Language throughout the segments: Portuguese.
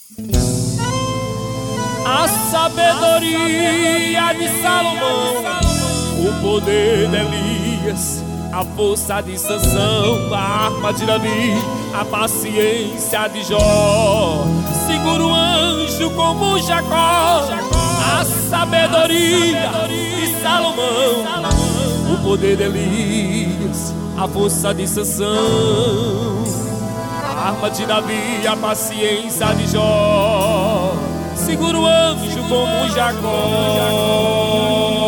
A sabedoria de Salomão, o poder de Elias, a força de Sansão, a arma de Davi, a paciência de Jó. Segura o anjo como Jacó. A sabedoria de Salomão, o poder de Elias, a força de Sansão, a arma de Davi, a paciência de Jó. Segura o anjo como Jacó.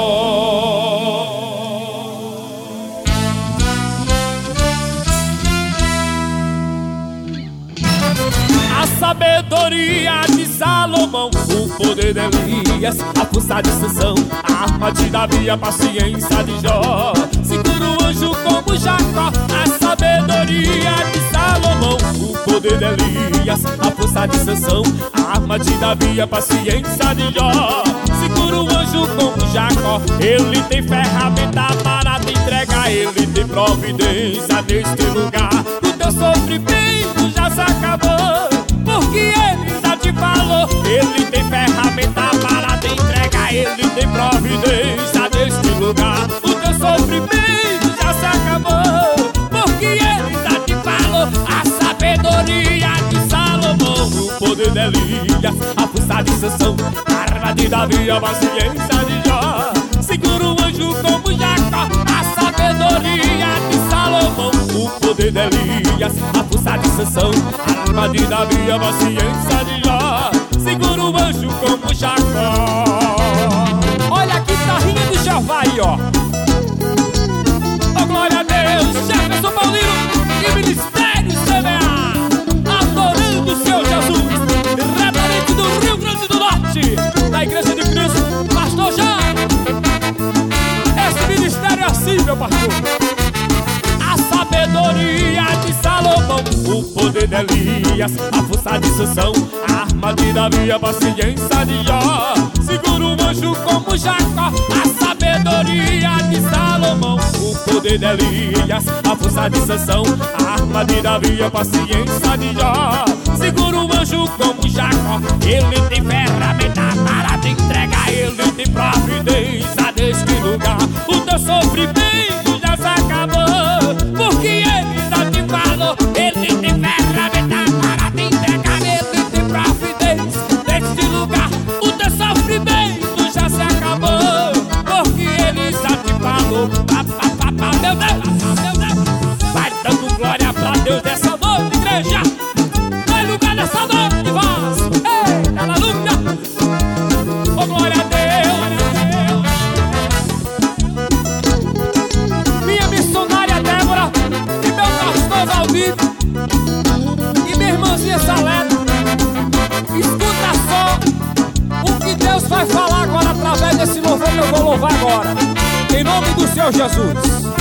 A sabedoria de Salomão, o poder de Elias, a força de Sansão, a arma de Davi, a paciência de Jó. Segura o anjo como Jacó. A sabedoria de Salomão, o poder de Elias, a força de Sansão, a arma de Davi, a paciência de Jó. Segura o anjo como Jacó. Ele tem ferramenta para te entregar, ele tem providência neste lugar. O teu sofrimento já se acabou, porque ele já te falou. Ele tem ferramenta para te entregar, ele tem providência neste lugar. O teu sofrimento já se acabou, porque ele já te falou. A sabedoria de Salomão, o poder de Elias, a força de Sansão, a arma de Davi, a paciência de Jó. Segura o anjo como Jacó. A sabedoria de Salomão, o poder de Elias, a força de Sansão, a arma de Davi, a paciência de Jó. Segura o anjo como Jacó. Olha a guitarrinha do Jeová aí, ó. Oh, glória a Deus. Jefferson Paulino e Ministério CBA, adorando o Senhor Jesus, diretamente do Rio Grande do Norte, da Igreja de Cristo. Pastor Jean, esse ministério é assim, meu pastor. A sabedoria de Salomão, o poder de Elias, a força de Sansão, a arma de Davi, a paciência de Jó. Segura o anjo como Jacó. A sabedoria de Salomão, o poder de Elias, a força de Sansão, a arma de Davi, a paciência de Jó. Segura o anjo como Jacó. Ele tem ferramenta para te entregar, ele tem providência neste lugar. O teu sofrimento já se acabou, porque ele já te falou. Ele tem ferramenta para te entregar, ele tem providência neste lugar. O teu sofrimento já se acabou, porque ele já te falou. Meu Deus, meu Deus, vai dando glória pra Deus nessa noite, igreja. Vai lugar nessa noite, voz. Ei, aleluia. Oh, glória a Deus. Minha missionária Débora e meu pastor Valdir e minha irmãzinha Saleta, escuta só o que Deus vai falar agora através desse louvor que eu vou louvar agora, em nome do Senhor Jesus.